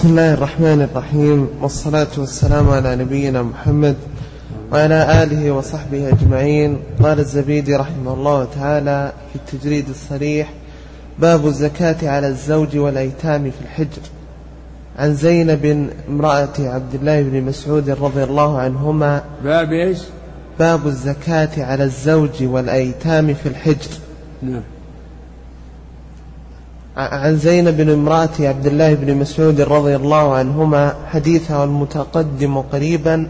بسم الله الرحمن الرحيم، والصلاة والسلام على نبينا محمد وعلى آله وصحبه أجمعين. قال الزبيدي رحمه الله تعالى في التجريد الصريح: باب الزكاة على الزوج والأيتام في الحجر. عن زينب امرأة عبد الله بن مسعود رضي الله عنهما. باب إيش؟ باب الزكاة على الزوج والأيتام في الحجر. نعم. عن زينب امرأة عبد الله بن مسعود رضي الله عنهما حديثها المتقدم قريبا.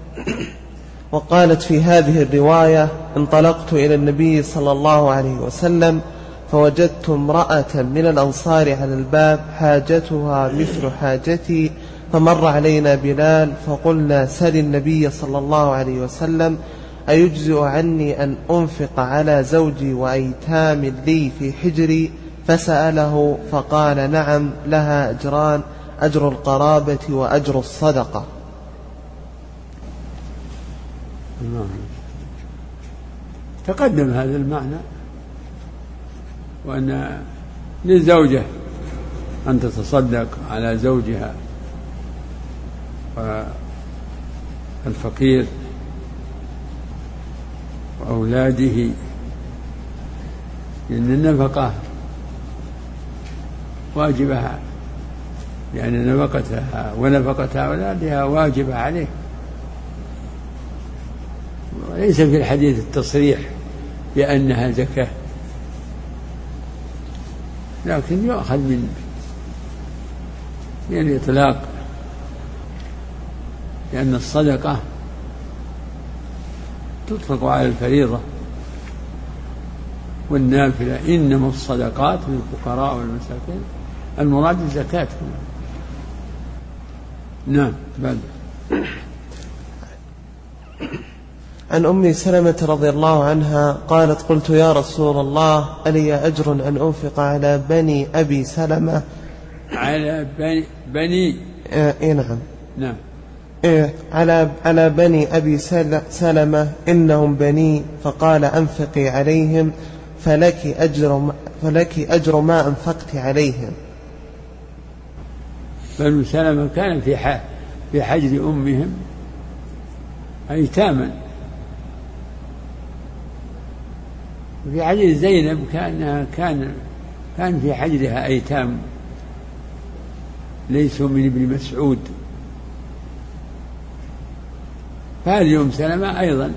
وقالت في هذه الرواية: انطلقت إلى النبي صلى الله عليه وسلم فوجدت امرأة من الأنصار على الباب حاجتها مثل حاجتي، فمر علينا بلال فقلنا: سل النبي صلى الله عليه وسلم أيجزئ عني أن أنفق على زوجي وأيتام لي في حجري؟ فسأله فقال: نعم، لها أجران، أجر القرابة وأجر الصدقة. تقدم هذا المعنى، وأن للزوجة أن تتصدق على زوجها والفقير وأولاده، لأن النفقة واجبها، لأن نفقتها ونفقة أولادها واجبة عليه. وليس في الحديث التصريح بأنها زكاة، لكن يؤخذ من الإطلاق، لأن الصدقة تطلق على الفريضة والنافلة، إنما الصدقات للفقراء والمساكين، المراد الزكاة. نعم. بعد. عن أم سلمة رضي الله عنها قالت: قلت يا رسول الله ألي أجر أن أنفق على بني أبي سلمة؟ على بني نعم. نعم. على بني أبي سلمة إنهم بني. فقال: أنفقي عليهم فلك أجر ما أنفقت عليهم. بنو سلمة كان في حجر أمهم أيتاما، وفي حجر زينب كان في حجرها أيتام ليسوا من ابن مسعود. فهذه أم سلمة أيضا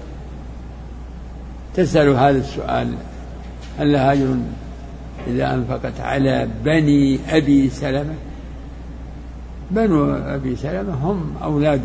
تسأل هذا السؤال: هل لها أجر إذا أنفقت على بني أبي سلمة؟ بنو أبي سلمة هم أولاده،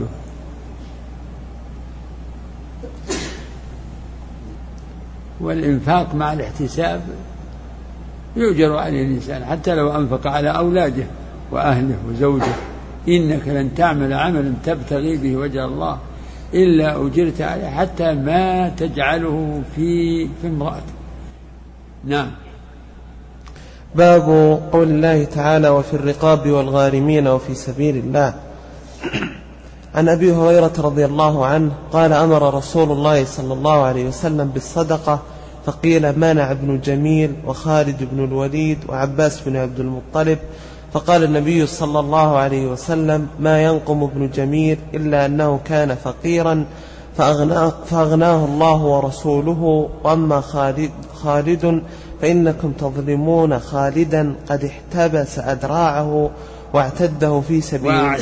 والإنفاق مع الاحتساب يؤجر عليه الإنسان حتى لو أنفق على أولاده وأهله وزوجه. إنك لن تعمل عملا تبتغي به وجه الله إلا أجرت عليه حتى ما تجعله في امرأته. نعم. باب قول الله تعالى: وفي الرقاب والغارمين وفي سبيل الله. عن أبي هريرة رضي الله عنه قال: أمر رسول الله صلى الله عليه وسلم بالصدقة، فقيل: منع ابن جميل وخالد بن الوليد وعباس بن عبد المطلب. فقال النبي صلى الله عليه وسلم: ما ينقم ابن جميل إلا أنه كان فقيرا فأغناه الله ورسوله، وأما خالد فإنكم تظلمون خالدا قد احتبس أدراعه واعتاده في سبيل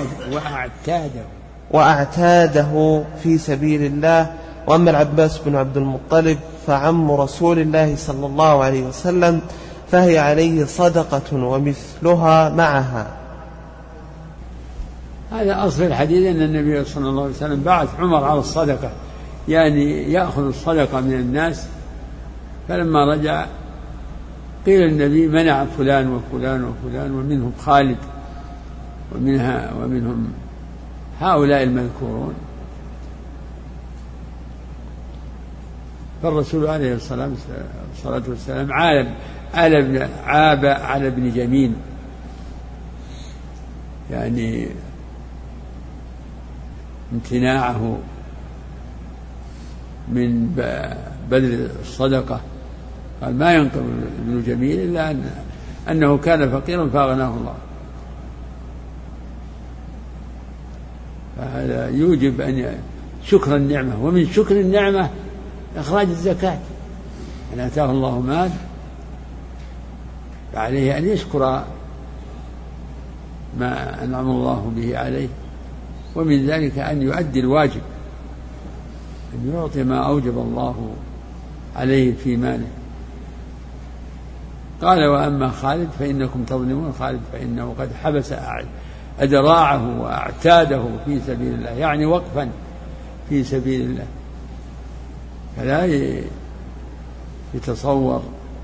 وأعتاده في سبيل الله. وأما العباس بن عبد المطلب فعم رسول الله صلى الله عليه وسلم، فهي عليه صدقة ومثلها معها. هذا أصل الحديث، أن النبي صلى الله عليه وسلم بعث عمر على الصدقة، يعني يأخذ الصدقة من الناس. فلما رجع قيل النبي: منع فلان وفلان وفلان، ومنهم خالد ومنهم هؤلاء المذكورون. فالرسول عليه الصلاة والسلام عاب على ابن جميل، يعني امتناعه من بذل الصدقة. قال: ما ينقم ابن جميل إلا أنه كان فقيرا فأغناه الله. فهذا يوجب أن شكر النعمة، ومن شكر النعمة إخراج الزكاة. من آتاه الله مال فعليه أن يشكر ما أنعم الله به عليه، ومن ذلك أن يؤدي الواجب، أن يعطي ما أوجب الله عليه في ماله. قال وأما خالد فإنكم تظلمون. خالد فإنه قد حبس أدراعه وأعتاده في سبيل الله، يعني وقفا في سبيل الله، فلا يتصور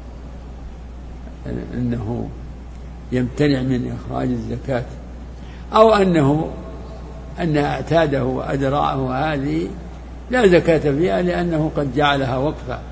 أنه يمتنع من إخراج الزكاة، أو أن أعتاده وأدراعه هذه لا زكاة فيها لأنه قد جعلها وقفا